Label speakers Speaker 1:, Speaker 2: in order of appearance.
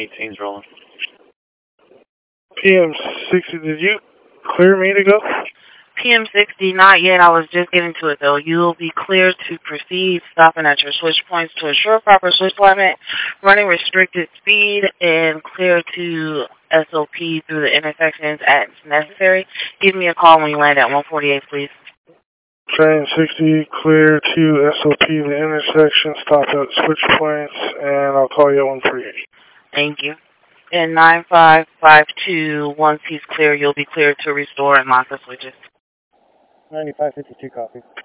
Speaker 1: 18's rolling.
Speaker 2: PM60, did you clear me to go?
Speaker 3: PM60, not yet. I was just getting to it, though. You'll be cleared to proceed, stopping at your switch points to ensure proper switch alignment, running restricted speed, and clear to SOP through the intersections as necessary. Give me a call when you land at 148, please.
Speaker 2: Train 60, clear to SOP, the intersection, stop at switch points, and I'll call you at 148.
Speaker 3: Thank you. And 9552, once he's clear, you'll be cleared to restore and lock the switches.
Speaker 1: 9552, copy.